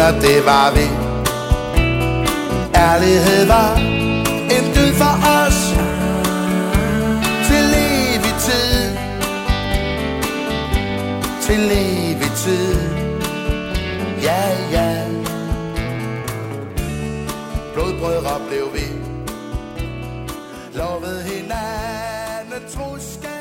venner, det var vi. Ærlighed var en dyd for os til evig tid. Til evig tid. Ja, ja. Blodbrødre blev vi. Lovede hinanden troskab.